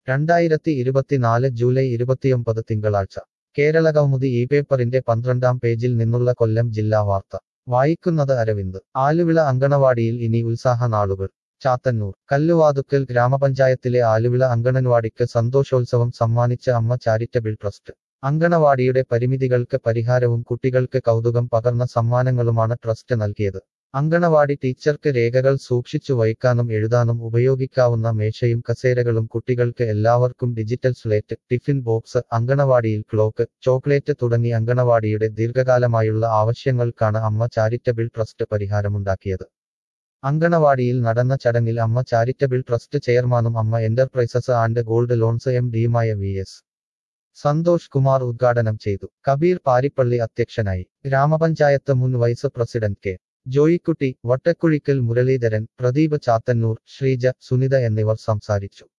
2024 July 29 തിങ്കളാഴ്ച കേരളകൗമുദി ഈ പേപ്പറിന്റെ 12-ാം പേജിൽ നിന്നുള്ള കൊല്ലം ജില്ലാ വാർത്ത വായിക്കുന്നത് അരവിന്ദ്. ആലുവിള അങ്കണവാടിയിൽ ഇനി ഉത്സാഹ നാളുകൾ. ചാത്തന്നൂർ. കല്ലുവാതുക്കൽ ഗ്രാമപഞ്ചായത്തിലെ ആലുവിള അങ്കണവാടിക്ക് സന്തോഷോത്സവം സമ്മാനിച്ച അമ്മ ചാരിറ്റബിൾ ട്രസ്റ്റ്. അങ്കണവാടിയുടെ പരിമിതികൾക്ക് പരിഹാരവും കുട്ടികൾക്ക് കൗതുകം പകർന്ന സമ്മാനങ്ങളുമാണ് ട്രസ്റ്റ് നൽകിയത്. അങ്കണവാടി ടീച്ചർക്ക് രേഖകൾ സൂക്ഷിച്ചു വയ്ക്കാനും എഴുതാനും ഉപയോഗിക്കാവുന്ന മേശയും കസേരകളും കുട്ടികൾക്ക് എല്ലാവർക്കും ഡിജിറ്റൽ സ്ലേറ്റ്, ടിഫിൻ ബോക്സ്, അങ്കണവാടിയിൽ ക്ലോക്ക്, ചോക്ലേറ്റ് തുടങ്ങി അങ്കണവാടിയുടെ ദീർഘകാലമായുള്ള ആവശ്യങ്ങൾക്കാണ് അമ്മ ചാരിറ്റബിൾ ട്രസ്റ്റ് പരിഹാരമുണ്ടാക്കിയത്. അങ്കണവാടിയിൽ നടന്ന ചടങ്ങിൽ അമ്മ ചാരിറ്റബിൾ ട്രസ്റ്റ് ചെയർമാനും Amma enterprises and gold loans MD-യുമായ VS സന്തോഷ് കുമാർ ഉദ്ഘാടനം ചെയ്തു. കബീർ പാരിപ്പള്ളി അധ്യക്ഷനായി. ഗ്രാമപഞ്ചായത്ത് മുൻ vice president K. Joykutty, Vattakuzhikkal Muraleedharan, Pradeep Chathannoor, Sreeja, Sunitha എന്നിവർ സംസാരിച്ചു.